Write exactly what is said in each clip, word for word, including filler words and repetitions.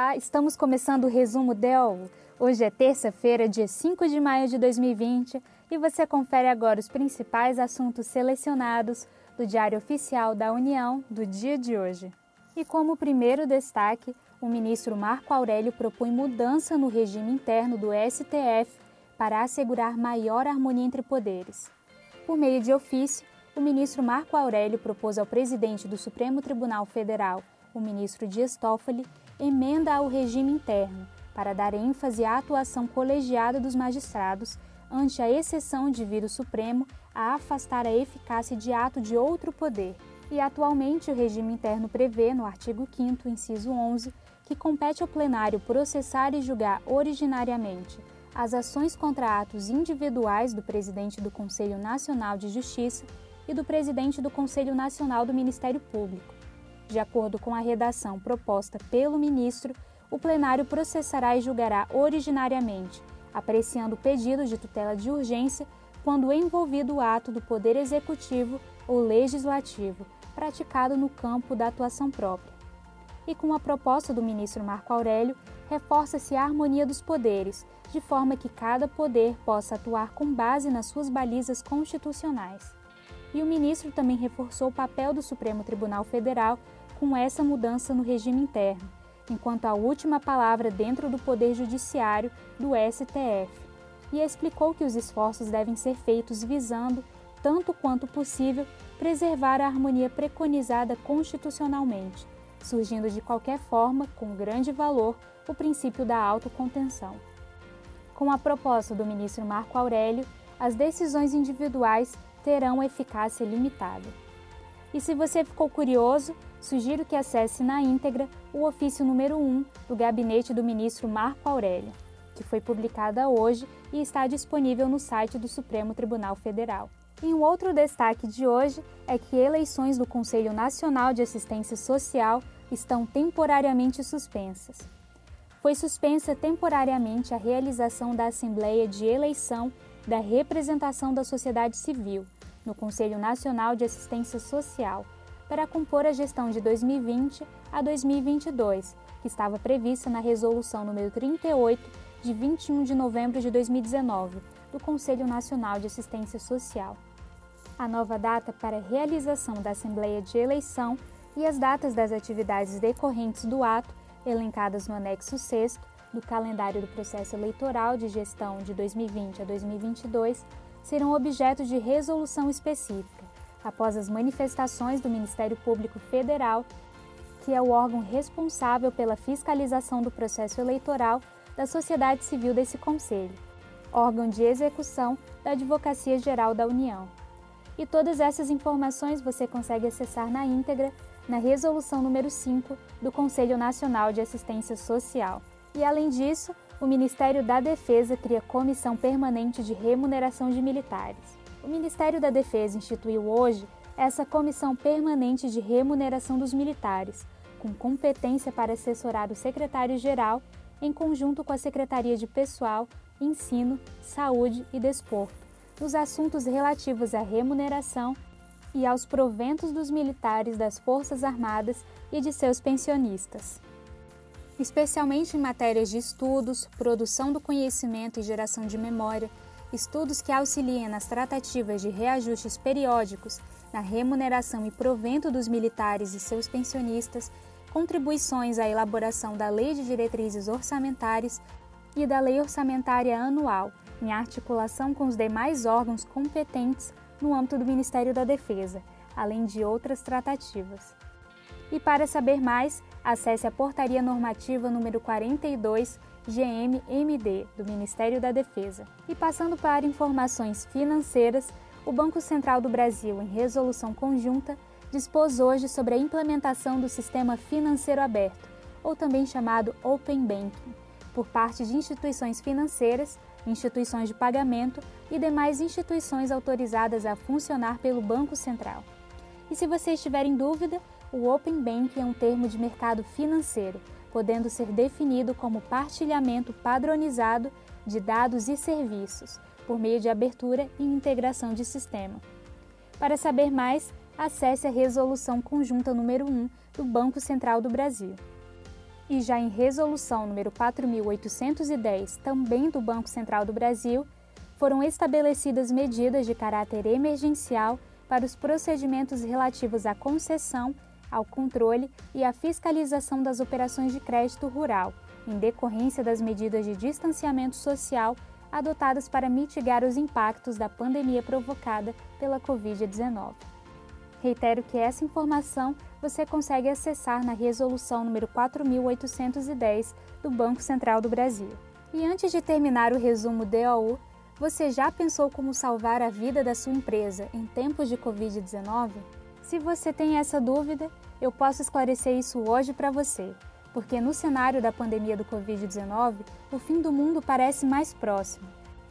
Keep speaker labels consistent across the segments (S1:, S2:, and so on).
S1: Olá, estamos começando o Resumo D O U. Hoje é terça-feira, dia cinco de maio de dois mil e vinte, e você confere agora os principais assuntos selecionados do Diário Oficial da União do dia de hoje. E como primeiro destaque, o ministro Marco Aurélio propõe mudança no regime interno do S T F para assegurar maior harmonia entre poderes. Por meio de ofício, o ministro Marco Aurélio propôs ao presidente do Supremo Tribunal Federal, o ministro Dias Toffoli, emenda ao regime interno para dar ênfase à atuação colegiada dos magistrados ante a exceção de vir o Supremo a afastar a eficácia de ato de outro poder. E atualmente o regime interno prevê, no artigo quinto, inciso onze, que compete ao plenário processar e julgar originariamente as ações contra atos individuais do presidente do Conselho Nacional de Justiça e do presidente do Conselho Nacional do Ministério Público. De acordo com a redação proposta pelo ministro, o plenário processará e julgará originariamente, apreciando o pedido de tutela de urgência quando envolvido o ato do Poder Executivo ou Legislativo, praticado no campo da atuação própria. E com a proposta do ministro Marco Aurélio, reforça-se a harmonia dos poderes, de forma que cada poder possa atuar com base nas suas balizas constitucionais. E o ministro também reforçou o papel do Supremo Tribunal Federal com essa mudança no regime interno, enquanto a última palavra dentro do Poder Judiciário do S T F, e explicou que os esforços devem ser feitos visando, tanto quanto possível, preservar a harmonia preconizada constitucionalmente, surgindo de qualquer forma, com grande valor, o princípio da autocontenção. Com a proposta do ministro Marco Aurélio, as decisões individuais terão eficácia limitada. E se você ficou curioso, sugiro que acesse na íntegra o ofício número um do gabinete do ministro Marco Aurélio, que foi publicada hoje e está disponível no site do Supremo Tribunal Federal. E um outro destaque de hoje é que eleições do Conselho Nacional de Assistência Social estão temporariamente suspensas. Foi suspensa temporariamente a realização da Assembleia de Eleição da Representação da Sociedade Civil no Conselho Nacional de Assistência Social para compor a gestão de dois mil e vinte a dois mil e vinte e dois, que estava prevista na Resolução número trinta e oito, de vinte e um de novembro de dois mil e dezenove, do Conselho Nacional de Assistência Social. A nova data para a realização da Assembleia de Eleição e as datas das atividades decorrentes do ato, elencadas no anexo sexto do calendário do processo eleitoral de gestão de dois mil e vinte a dois mil e vinte e dois, serão objeto de resolução específica, após as manifestações do Ministério Público Federal, que é o órgão responsável pela fiscalização do processo eleitoral da sociedade civil desse Conselho, órgão de execução da Advocacia Geral da União. E todas essas informações você consegue acessar na íntegra na Resolução número cinco do Conselho Nacional de Assistência Social. E, além disso, o Ministério da Defesa cria Comissão Permanente de Remuneração de Militares. O Ministério da Defesa instituiu hoje essa Comissão Permanente de Remuneração dos Militares, com competência para assessorar o secretário-geral, em conjunto com a Secretaria de Pessoal, Ensino, Saúde e Desporto, nos assuntos relativos à remuneração e aos proventos dos militares das Forças Armadas e de seus pensionistas. Especialmente em matérias de estudos, produção do conhecimento e geração de memória, estudos que auxiliem nas tratativas de reajustes periódicos na remuneração e provento dos militares e seus pensionistas, contribuições à elaboração da Lei de Diretrizes Orçamentárias e da Lei Orçamentária Anual, em articulação com os demais órgãos competentes no âmbito do Ministério da Defesa, além de outras tratativas. E para saber mais, acesse a Portaria Normativa número quarenta e dois G M M D do Ministério da Defesa. E passando para informações financeiras, o Banco Central do Brasil, em resolução conjunta, dispôs hoje sobre a implementação do Sistema Financeiro Aberto, ou também chamado Open Banking, por parte de instituições financeiras, instituições de pagamento e demais instituições autorizadas a funcionar pelo Banco Central. E se você estiver em dúvida, o Open Banking é um termo de mercado financeiro, podendo ser definido como partilhamento padronizado de dados e serviços, por meio de abertura e integração de sistema. Para saber mais, acesse a Resolução Conjunta número um do Banco Central do Brasil. E já em resolução número quatro mil oitocentos e dez, também do Banco Central do Brasil, foram estabelecidas medidas de caráter emergencial para os procedimentos relativos à concessão, ao controle e à fiscalização das operações de crédito rural, em decorrência das medidas de distanciamento social adotadas para mitigar os impactos da pandemia provocada pela covid dezenove. Reitero que essa informação você consegue acessar na resolução número quatro mil oitocentos e dez do Banco Central do Brasil. E antes de terminar o resumo D O U, você já pensou como salvar a vida da sua empresa em tempos de covid dezenove? Se você tem essa dúvida, eu posso esclarecer isso hoje para você, porque no cenário da pandemia do covid dezenove, o fim do mundo parece mais próximo.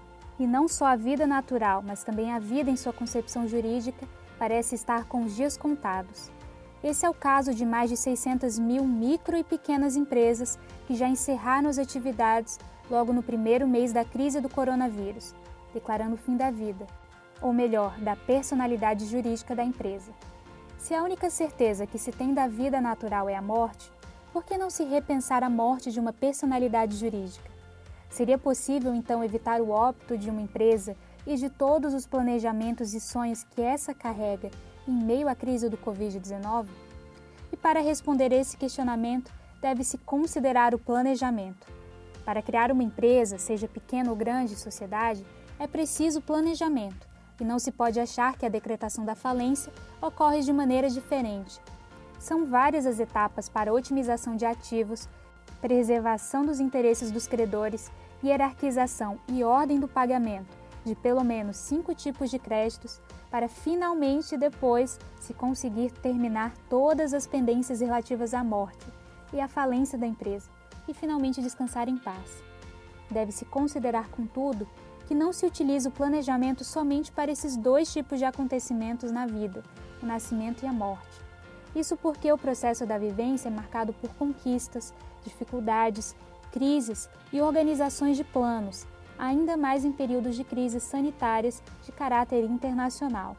S1: E não só a vida natural, mas também a vida em sua concepção jurídica parece estar com os dias contados. Esse é o caso de mais de seiscentas mil micro e pequenas empresas que já encerraram as atividades logo no primeiro mês da crise do coronavírus, declarando o fim da vida, ou melhor, da personalidade jurídica da empresa. Se a única certeza que se tem da vida natural é a morte, por que não se repensar a morte de uma personalidade jurídica? Seria possível, então, evitar o óbito de uma empresa e de todos os planejamentos e sonhos que essa carrega em meio à crise do covid dezenove? E para responder esse questionamento, deve-se considerar o planejamento. Para criar uma empresa, seja pequena ou grande sociedade, é preciso planejamento, e não se pode achar que a decretação da falência ocorre de maneira diferente. São várias as etapas para a otimização de ativos, preservação dos interesses dos credores, hierarquização e ordem do pagamento de pelo menos cinco tipos de créditos, para finalmente depois se conseguir terminar todas as pendências relativas à morte e à falência da empresa, e finalmente descansar em paz. Deve-se considerar, contudo, que não se utiliza o planejamento somente para esses dois tipos de acontecimentos na vida, o nascimento e a morte. Isso porque o processo da vivência é marcado por conquistas, dificuldades, crises e organizações de planos, ainda mais em períodos de crises sanitárias de caráter internacional.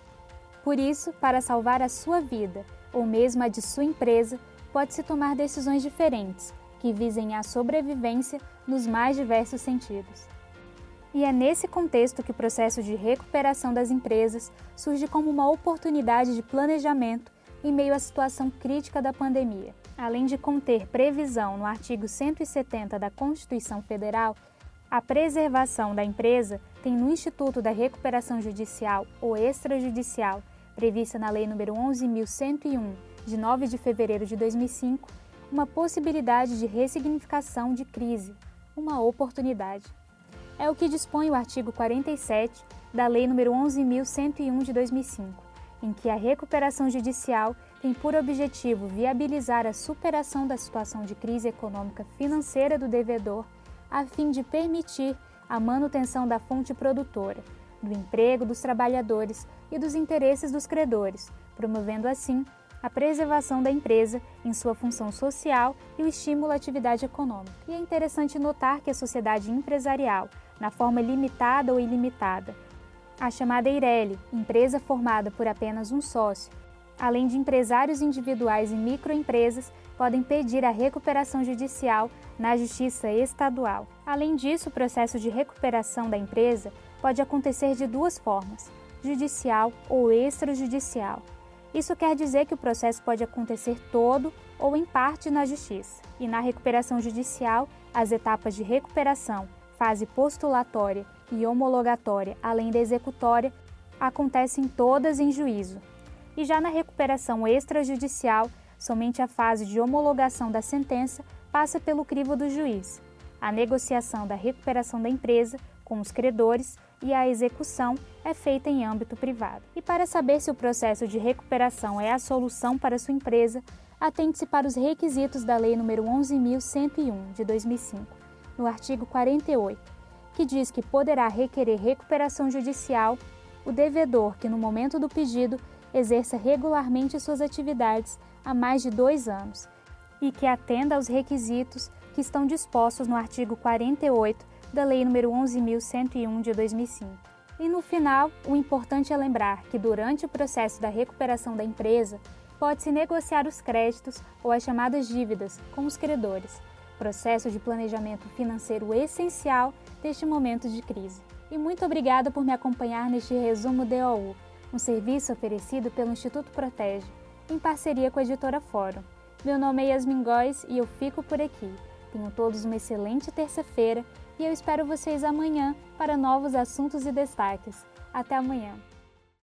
S1: Por isso, para salvar a sua vida, ou mesmo a de sua empresa, pode-se tomar decisões diferentes, que visem a sobrevivência nos mais diversos sentidos. E é nesse contexto que o processo de recuperação das empresas surge como uma oportunidade de planejamento em meio à situação crítica da pandemia. Além de conter previsão no artigo cento e setenta da Constituição Federal, a preservação da empresa tem no Instituto da Recuperação Judicial ou Extrajudicial, prevista na Lei nº onze mil cento e um, de nove de fevereiro de dois mil e cinco, uma possibilidade de ressignificação de crise, uma oportunidade. É o que dispõe o artigo quarenta e sete da Lei nº onze mil cento e um de dois mil e cinco, em que a recuperação judicial tem por objetivo viabilizar a superação da situação de crise econômica financeira do devedor, a fim de permitir a manutenção da fonte produtora, do emprego dos trabalhadores e dos interesses dos credores, promovendo assim a preservação da empresa em sua função social e o estímulo à atividade econômica. E é interessante notar que a sociedade empresarial, na forma limitada ou ilimitada, a chamada EIRELI, empresa formada por apenas um sócio, além de empresários individuais e microempresas, podem pedir a recuperação judicial na Justiça Estadual. Além disso, o processo de recuperação da empresa pode acontecer de duas formas, judicial ou extrajudicial. Isso quer dizer que o processo pode acontecer todo ou em parte na Justiça. E na recuperação judicial, as etapas de recuperação, fase postulatória e homologatória, além da executória, acontecem todas em juízo. E já na recuperação extrajudicial, somente a fase de homologação da sentença passa pelo crivo do juiz. A negociação da recuperação da empresa com os credores e a execução é feita em âmbito privado. E para saber se o processo de recuperação é a solução para sua empresa, atente-se para os requisitos da Lei nº onze mil cento e um, de dois mil e cinco, no artigo quarenta e oito, que diz que poderá requerer recuperação judicial o devedor que, no momento do pedido, exerça regularmente suas atividades há mais de dois anos e que atenda aos requisitos que estão dispostos no artigo quarenta e oito da Lei nº onze mil cento e um, de dois mil e cinco. E no final, o importante é lembrar que durante o processo da recuperação da empresa, pode-se negociar os créditos ou as chamadas dívidas com os credores, processo de planejamento financeiro essencial neste momento de crise. E muito obrigada por me acompanhar neste resumo D O U, um serviço oferecido pelo Instituto Protege, em parceria com a editora Fórum. Meu nome é Yasmin Góes e eu fico por aqui. Tenham todos uma excelente terça-feira e eu espero vocês amanhã para novos assuntos e destaques. Até amanhã!